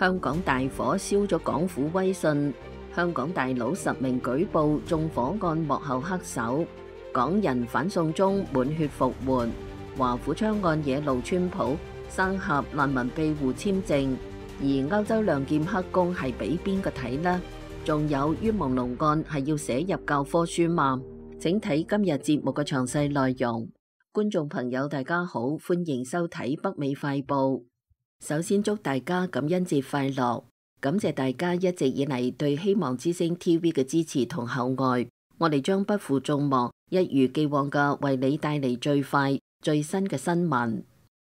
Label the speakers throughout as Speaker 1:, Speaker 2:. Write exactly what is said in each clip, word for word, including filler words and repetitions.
Speaker 1: 香港大火燒咗港府威信，香港大佬實名舉報縱火案幕後黑手，港人反送中滿血復活，華府槍案惹怒川普，生合難民庇護簽證，而歐洲亮劍黑工係俾邊個睇呢？仲有於朦朧案係要寫入教科書嗎？請睇今日節目嘅詳細內容。觀眾朋友大家好，歡迎收睇北美快報。首先祝大家感恩節快樂，感謝大家一直以嚟對希望之聲 T V 嘅支持同厚愛，我哋將不負眾望，一如既往嘅為你帶嚟最快最新嘅新聞。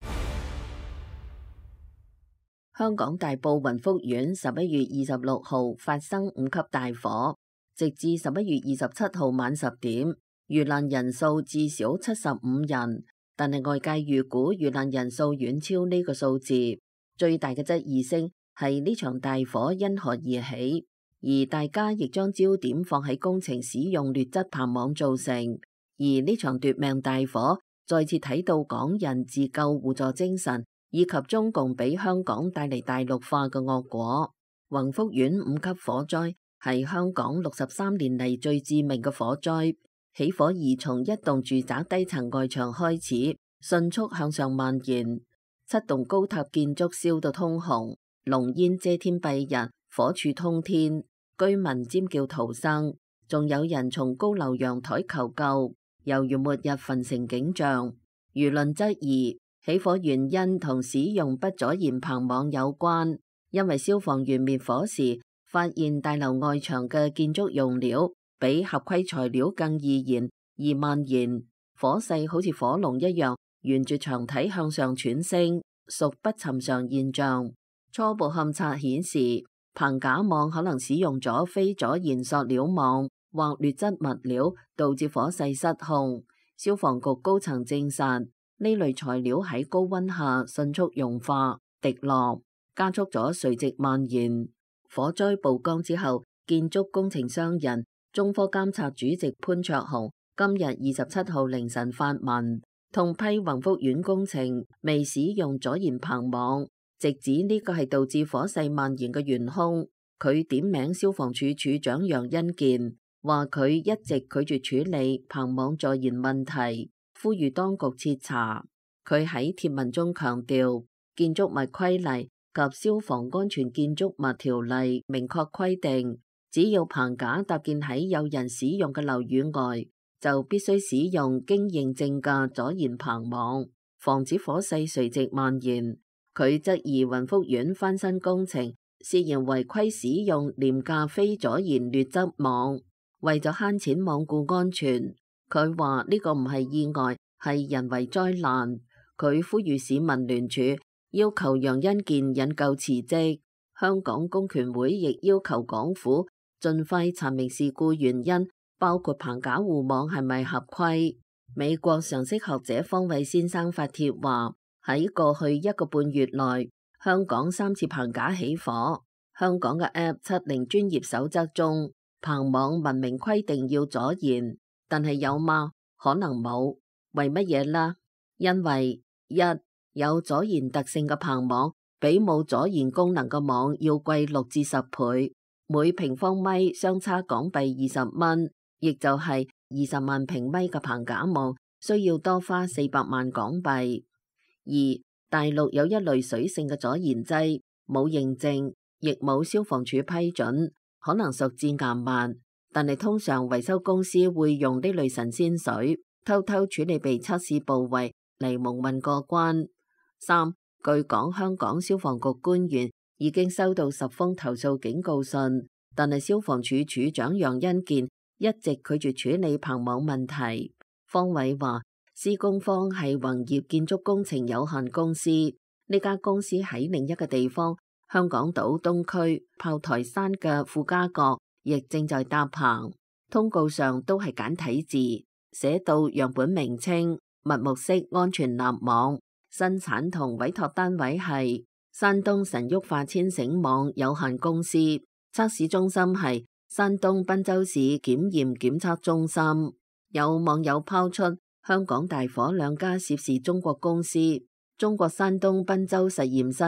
Speaker 1: 香港大埔雲福苑十一月二十六號發生五級大火，直至十一月二十七號晚十點，遇難人數至少七十五人。但係外界預估遇難人數遠超呢個數字，最大嘅質疑聲係呢場大火因何而起，而大家亦將焦點放喺工程使用劣質棚網造成，而呢場奪命大火再次睇到港人自救互助精神，以及中共俾香港帶嚟大陸化嘅惡果。雲福苑五級火災係香港六十三年嚟最致命嘅火災。起火疑從一棟住宅低層外牆開始，迅速向上蔓延，七棟高塔建築燒到通紅，濃煙遮天蔽日，火柱通天，居民尖叫逃生，仲有人從高樓陽台求救，猶如末日焚城景象。輿論質疑起火原因同使用不阻燃棚網有關，因為消防員滅火時發現大樓外牆嘅建築用料比合規材料更易燃而蔓延，火勢好似火龍一樣沿住牆體向上竄升，屬不尋常現象。初步勘測顯示，棚架網可能使用咗非阻燃塑料網或劣質物料，導致火勢失控。消防局高層證實，呢類材料喺高溫下迅速融化滴落，加速咗垂直蔓延。火災曝光之後，建築工程商人中科監察主席潘焯鴻今日二十七號凌晨發文，痛批雲福苑工程未使用阻燃棚網，直指呢個係導致火勢蔓延嘅元兇。佢點名消防處處長楊恩健，話佢一直拒絕處理棚網助燃問題，呼籲當局徹查。佢喺帖文中強調，建築物規例及消防安全建築物條例明確規定，只要棚架搭建喺有人使用嘅樓宇外，就必須使用經認證嘅阻燃棚網，防止火勢垂直蔓延。佢質疑雲福苑翻新工程涉嫌違規使用廉價非阻燃劣質網，為咗慳錢罔顧安全。佢話呢個唔係意外，係人為災難。佢呼籲市民聯署，要求楊恩健引咎辭職。香港公權會亦要求港府盡快查明事故原因，包括棚架護網係咪合規。美國常識學者方偉先生發帖話，喺過去一個半月內，香港三次棚架起火。香港嘅 App 七零專業守則中，棚網文明規定要阻燃，但係有嗎？可能冇。為乜嘢呢？因為一有阻燃特性嘅棚網比冇阻燃功能嘅網要貴六至十倍。每平方米相差港幣二十蚊，亦就係二十萬平米嘅棚架網需要多花四百萬港幣。二、大陸有一類水性嘅阻燃劑，冇認證，亦冇消防處批准，可能屬致癌物，但係通常維修公司會用呢類神仙水，偷偷處理被測試部位嚟蒙混過關。三、據講香港消防局官員已經收到十封投訴警告信，但係消防處處長楊恩健一直拒絕處理棚網問題。方偉話，施工方係宏業建築工程有限公司，呢家公司喺另一個地方，香港島東區炮台山嘅傅家閣亦正在搭棚。通告上都係簡體字，寫到樣本名稱、密木式安全立網，生產同委託單位係山東神旭化纖繩網有限公司，測試中心係山東濱州市檢驗檢測中心。有網友拋出香港大火兩家涉事中國公司，中國山東濱州實驗室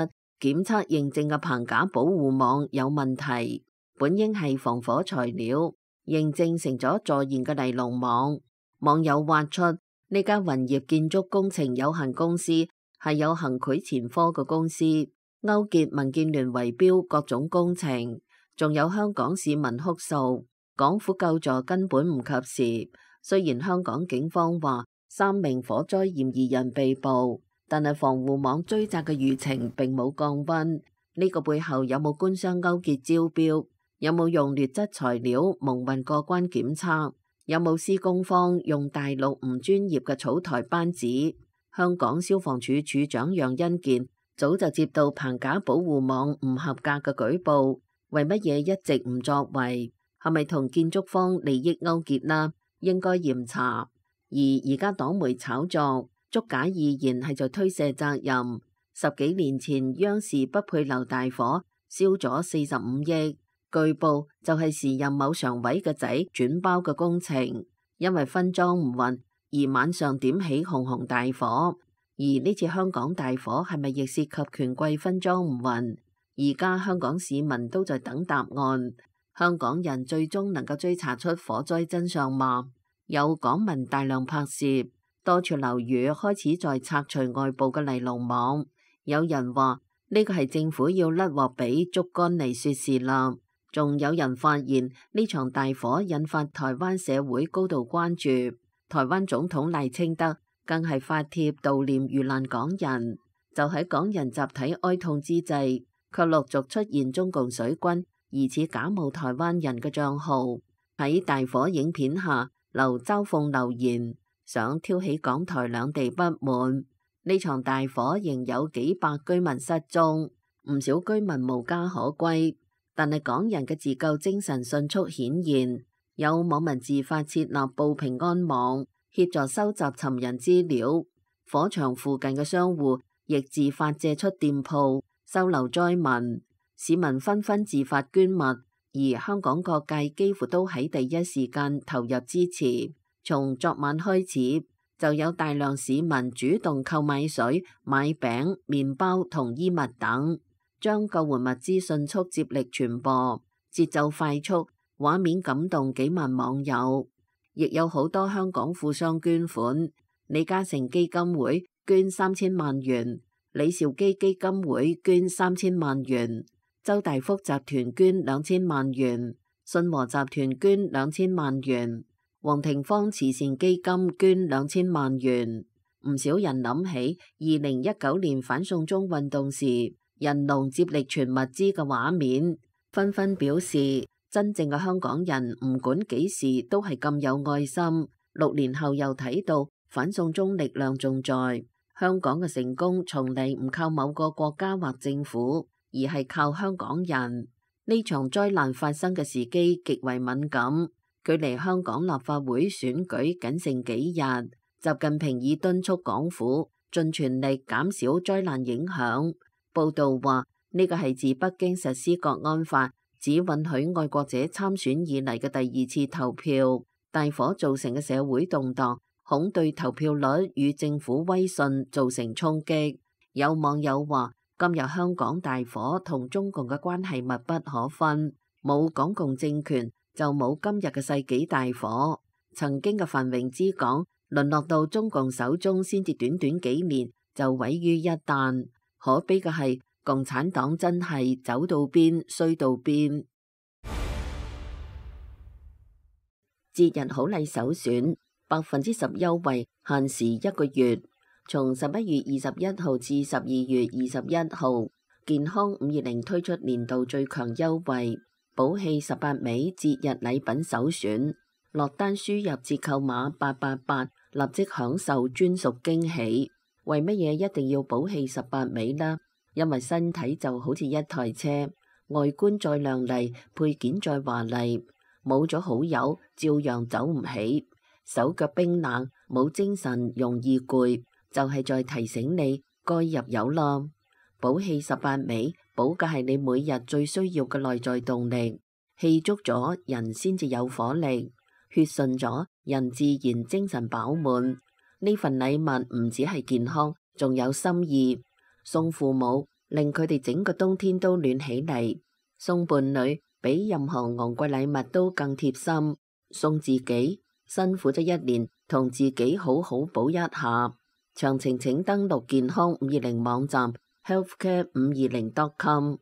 Speaker 1: 檢測認證嘅棚架保護網有問題，本應係防火材料，認證成咗助燃嘅尼龍網。網友挖出呢間雲業建築工程有限公司係有行賄前科嘅公司，勾結民建聯圍標各種工程，仲有香港市民哭訴，港府救助根本唔及時。雖然香港警方話三名火災嫌疑人被捕，但係防護網追責嘅輿情並冇降溫。呢個背後有冇官商勾結招標？有冇用劣質材料蒙混過關檢測？有冇施工方用大陸唔專業嘅草台班子？香港消防處處長楊恩健早就接到棚架保護網唔合格嘅舉報，為乜嘢一直唔作為？係咪同建築方利益勾結啦？應該嚴查。而而家黨媒炒作，捉假意言係在推卸責任。十幾年前央視不配流大火，燒咗四十五億，據報就係時任某常委嘅仔轉包嘅工程，因為分裝唔勻而晚上點起熊熊大火。而呢次香港大火係咪亦涉及權貴分裝唔勻？而家香港市民都在等答案。香港人最終能夠追查出火災真相嗎？有港民大量拍攝，多處樓宇開始在拆除外部嘅尼龍網。有人話呢個係政府要甩鑊俾竹竿嚟說事啦。仲有人發現呢場大火引發台灣社會高度關注，台灣總統賴清德更係發帖悼念遇難港人。就喺港人集體哀痛之際，卻陸續出現中共水軍疑似假冒台灣人嘅賬號，喺大火影片下留嘲諷留言，想挑起港台兩地不滿。呢場大火仍有幾百居民失蹤，唔少居民無家可歸。但係港人嘅自救精神迅速顯現，有網民自發設立報平安網，協助收集尋人資料。火場附近嘅商戶亦自發借出店鋪收留災民。市民紛紛自發捐物，而香港各界幾乎都喺第一時間投入支持。從昨晚開始，就有大量市民主動購買水、買餅、麵包同衣物等，將救援物資迅速接力傳播，節奏快速，畫面感動幾萬網友。亦有好多香港富商捐款，李嘉誠基金會捐三千萬元，李兆基基金會捐三千萬元。周大福集團捐兩千萬元，信和集團捐兩千萬元，黃廷芳慈善基金捐兩千萬元。唔少人諗起二零一九年反送中運動時人龍接力傳物資嘅畫面，紛紛表示真正嘅香港人唔管幾時都係咁有愛心。六年後又睇到反送中力量仲在，香港嘅成功從嚟唔靠某個國家或政府，而係靠香港人。呢場災難發生嘅時機極為敏感，距離香港立法會選舉僅剩幾日。習近平已敦促港府盡全力減少災難影響。報道話呢個係自北京實施國安法，只允許愛國者參選以嚟嘅第二次投票。大火造成嘅社會動盪，恐對投票率與政府威信造成衝擊。有網友話，今日香港大火同中共嘅關係密不可分，冇港共政權就冇今日嘅世紀大火。曾經嘅繁榮之港，淪落到中共手中，先至短短幾年就毀於一旦。可悲嘅係，共產黨真係走到邊衰到邊。節日好禮首選，百分之十優惠，限時一個月。從十一月二十一號至十二月二十一號，健康五二零推出年度最強優惠，寶氣十八味節日禮品首選。落單輸入折扣碼八八八，立即享受專屬驚喜。為乜嘢一定要寶氣十八味呢？因為身體就好似一台車，外觀再亮麗，配件再華麗，冇咗好友照樣走唔起，手腳冰冷，冇精神，容易攰，就係在提醒你該入油啦。寶氣十八味，補嘅係你每日最需要嘅內在動力，氣足咗人先至有火力，血順咗人自然精神飽滿。呢份禮物唔止係健康，仲有心意。送父母令佢哋整個冬天都暖起嚟。送伴侶比任何昂貴禮物都更貼心，送自己辛苦咗一年，同自己好好補一下。詳情請登錄健康五二零網站 healthcare 五二零 dot com。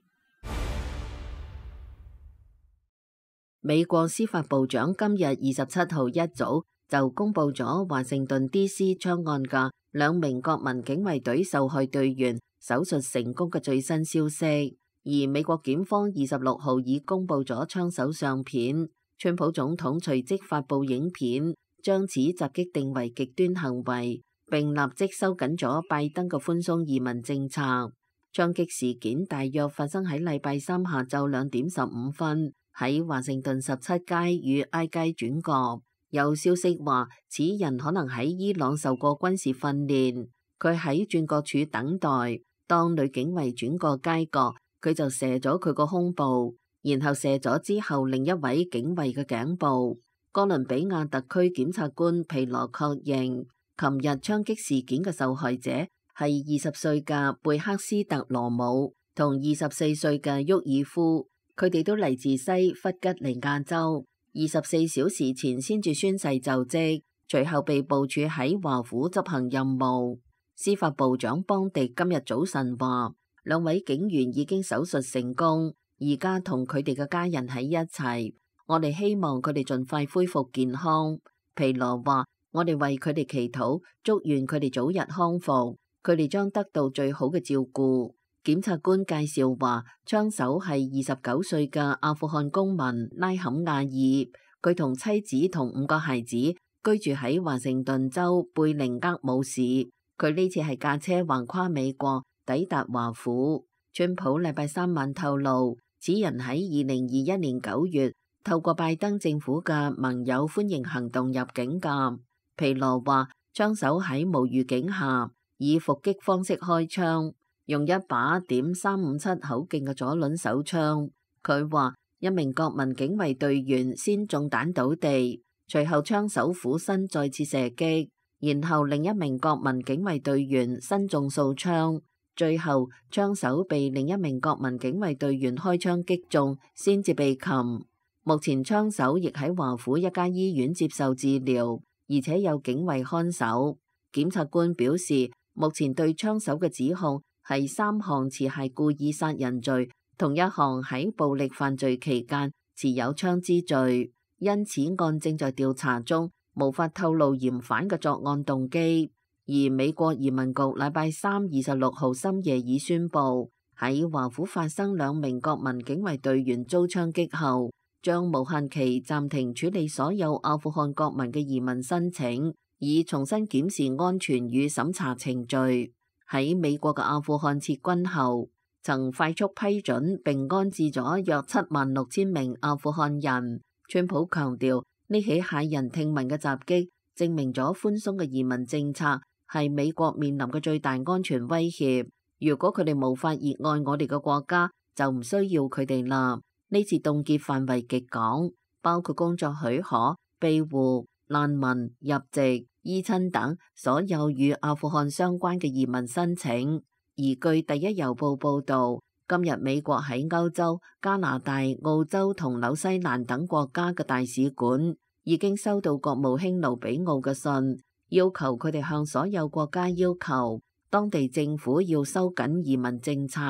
Speaker 1: 美國司法部長今日二十七號一早就公布咗華盛頓 D C 槍案嘅兩名國民警衛隊受害隊員手術成功嘅最新消息，而美國檢方二十六號已公布咗槍手相片。川普總統隨即發布影片，將此襲擊定為極端行為，並立即收緊咗拜登嘅寬鬆移民政策。槍擊事件大約發生喺禮拜三下晝兩點十五分。喺華盛頓十七街與 I 街轉角，有消息話此人可能喺伊朗受過軍事訓練。佢喺轉角處等待，當女警衛轉過街角，佢就射咗佢個胸部，然後射咗之後另一位警衛嘅頸部。哥倫比亞特區檢察官皮羅確認，琴日槍擊事件嘅受害者係二十歲嘅貝克斯特羅姆同二十四歲嘅沃爾夫。佢哋都嚟自西弗吉尼亞州，二十四小時前先至宣誓就職，隨後被部署喺華府執行任務。司法部長邦迪今日早晨話，兩位警員已經手術成功，而家同佢哋嘅家人喺一齊。我哋希望佢哋盡快恢復健康。皮羅話，我哋為佢哋祈禱，祝願佢哋早日康復，佢哋將得到最好嘅照顧。檢察官介紹話，槍手係二十九歲嘅阿富汗公民拉坎亞爾，佢同妻子同五個孩子居住喺華盛頓州貝寧厄姆市。佢呢次係駕車橫跨美國抵達華府。川普禮拜三晚透露，此人喺二零二一年九月透過拜登政府嘅盟友歡迎行動入境㗎。皮羅話，槍手喺無預警下以伏擊方式開槍，用一把點三五七口徑嘅左輪手槍。佢話一名國民警衛隊員先中彈倒地，隨後槍手俯身再次射擊，然後另一名國民警衛隊員身中數槍，最後槍手被另一名國民警衛隊員開槍擊中，先至被擒。目前槍手亦喺華府一家醫院接受治療，而且有警衛看守。檢察官表示，目前對槍手嘅指控係三項持械故意殺人罪，同一項喺暴力犯罪期間持有槍支罪，因此案正在調查中，無法透露嫌犯嘅作案動機。而美國移民局禮拜三二十六號深夜已宣布，喺華府發生兩名國民警衛隊員遭槍擊後，將無限期暫停處理所有阿富汗國民嘅移民申請，以重新檢視安全與審查程序。喺美國嘅阿富汗撤軍後，曾快速批准並安置咗約七萬六千名阿富汗人。川普強調，呢起駭人聽聞嘅襲擊證明咗寬鬆嘅移民政策係美國面臨嘅最大安全威脅。如果佢哋無法熱愛我哋嘅國家，就唔需要佢哋啦。呢次凍結範圍極廣，包括工作許可、庇護、難民、入籍、依親等所有與阿富汗相關嘅移民申請。而據第一郵報報導，今日美國喺歐洲、加拿大、澳洲同紐西蘭等國家嘅大使館已經收到國務卿盧比奧嘅信，要求佢哋向所有國家要求當地政府要收緊移民政策。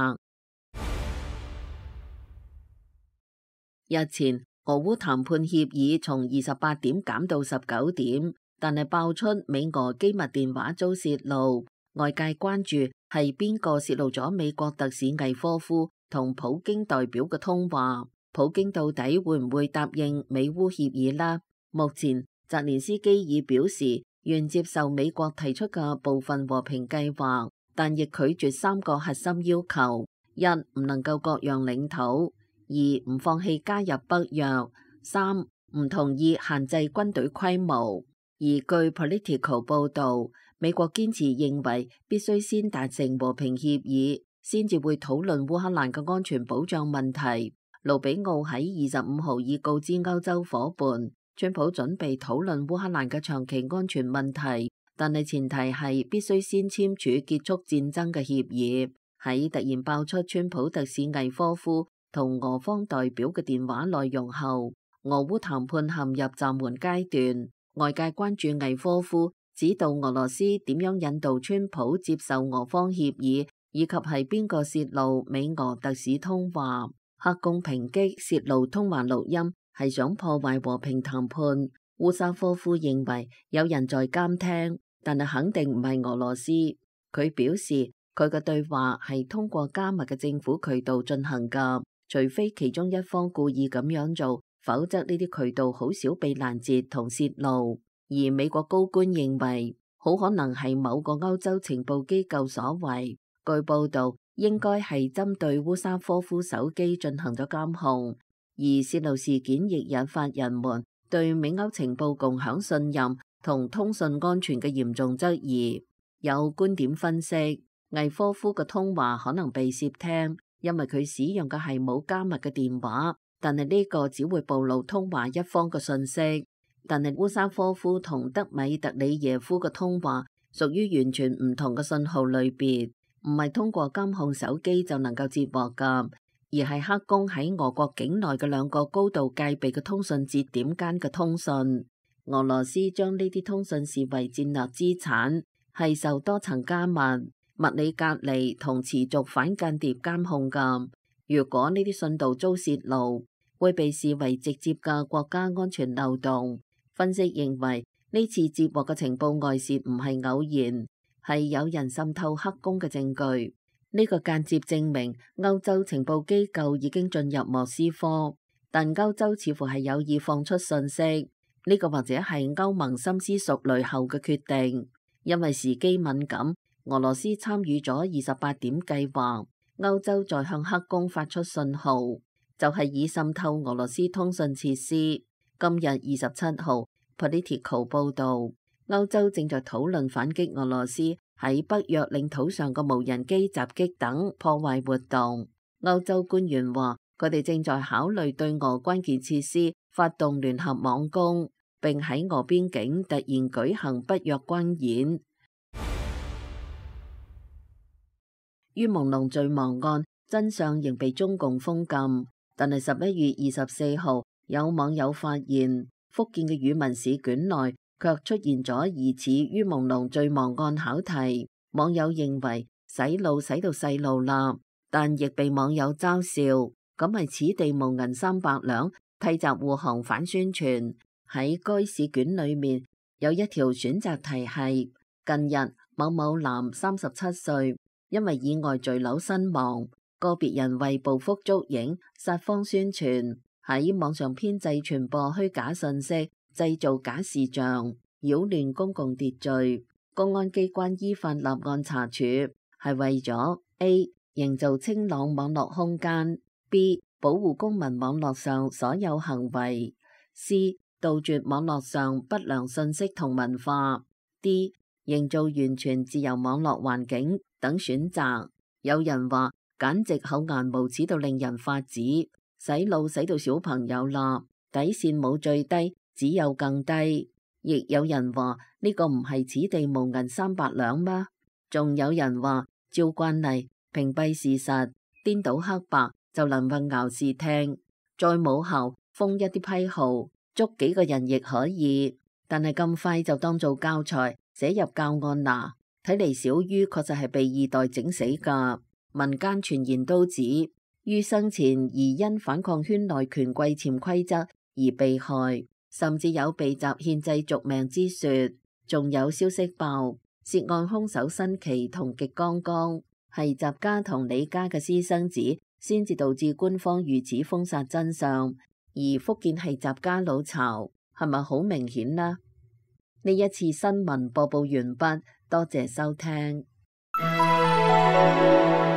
Speaker 1: 日前，俄烏談判協議從二十八點減到十九點，但係爆出美俄機密電話遭洩露，外界關注係邊個洩露咗美國特使魏科夫同普京代表嘅通話？普京到底會唔會答應美烏協議呢？目前，澤連斯基已表示願接受美國提出嘅部分和平計劃，但亦拒絕三個核心要求：一、唔能夠割讓領土；二、唔放棄加入北約；三、唔同意限制軍隊規模。而據 Politico 報導，美國堅持認為必須先達成和平協議，先至會討論烏克蘭嘅安全保障問題。盧比奧喺二十五號已告知歐洲夥伴，川普準備討論烏克蘭嘅長期安全問題，但係前提係必須先簽署結束戰爭嘅協議。 喺突然爆出川普特使魏科夫同俄方代表嘅電話內容後，俄烏談判陷入暫緩階段。外界關注魏科夫指導俄羅斯點樣引導川普接受俄方協議，以及係邊個泄露美俄特使通話。黑宮抨擊泄露通話錄音係想破壞和平談判。烏沙科夫認為有人在監聽，但係肯定唔係俄羅斯。佢表示佢嘅對話係通過加密嘅政府渠道進行㗎，除非其中一方故意咁樣做，否則呢啲渠道好少被攔截同泄露。而美國高官認為好可能係某個歐洲情報機構所為。據報道，應該係針對烏沙科夫手機進行咗監控，而泄露事件亦引發人們對美歐情報共享信任同通訊安全嘅嚴重質疑。有觀點分析，魏科夫嘅通話可能被竊聽，因為佢使用嘅係冇加密嘅電話，但係呢個只會暴露通話一方嘅信息。但係烏沙科夫同德米特里耶夫嘅通話屬於完全唔同嘅信號類別，唔係通過監控手機就能夠接獲㗎，而係黑宮喺俄國境內嘅兩個高度戒備嘅通訊節點間嘅通訊。俄羅斯將呢啲通訊視為戰略資產，係受多層加密、物理隔離同持續反間諜監控㗎。如果呢啲信道遭泄露，會被視為直接嘅國家安全漏洞。分析認為，呢次接獲嘅情報外泄唔係偶然，係有人滲透黑宮嘅證據。呢個間接證明歐洲情報機構已經進入莫斯科，但歐洲似乎係有意放出信息。呢個或者係歐盟深思熟慮後嘅決定，因為時機敏感。俄羅斯參與咗二十八點計劃，歐洲在向黑宮發出信號，就係以滲透俄羅斯通訊設施。今日二十七號，Politico 報導，歐洲正在討論反擊俄羅斯喺北約領土上嘅無人機襲擊等破壞活動。歐洲官員話，佢哋正在考慮對俄關鍵設施發動聯合網攻，並喺俄邊境突然舉行北約軍演。于朦朧墜亡案真相仍被中共封禁，但係十一月二十四號，有網友發現福建嘅語文試卷內卻出現咗疑似于朦朧墜亡案考題。網友認為洗腦洗到細路啦，但亦被網友嘲笑，咁係此地無銀三百兩，替責護航反宣傳。喺該試卷裏面有一條選擇題係：近日某某男三十七歲，因為意外墜樓身亡，個別人為報復捉影、撒謊宣傳，喺網上編製傳播虛假信息，製造假視像，擾亂公共秩序。公安機關依法立案查處，係為咗 A. 營造清朗網絡空間， B. 保護公民網絡上所有行為， C. 杜絕網絡上不良信息同文化， D. 營造完全自由網絡環境等選擇。有人話簡直厚顏無恥到令人髮指，洗腦洗到小朋友啦，底線冇最低，只有更低。亦有人話呢個唔係此地無銀三百兩嗎？仲有人話照慣例屏蔽事實，顛倒黑白就能混淆視聽，再冇效封一啲批號，捉幾個人亦可以，但係咁快就當做教材寫入教案嗱。睇嚟小于確實係被二代整死㗎。民間傳言都指于生前疑因反抗圈內權貴潛規則而被害，甚至有被襲獻祭續命之說。仲有消息爆涉案兇手新奇同極剛剛係習家同李家嘅私生子，先至導致官方如此封殺真相。而福建係習家老巢，係咪好明顯呢？呢一次新聞播報完畢，多謝收聽。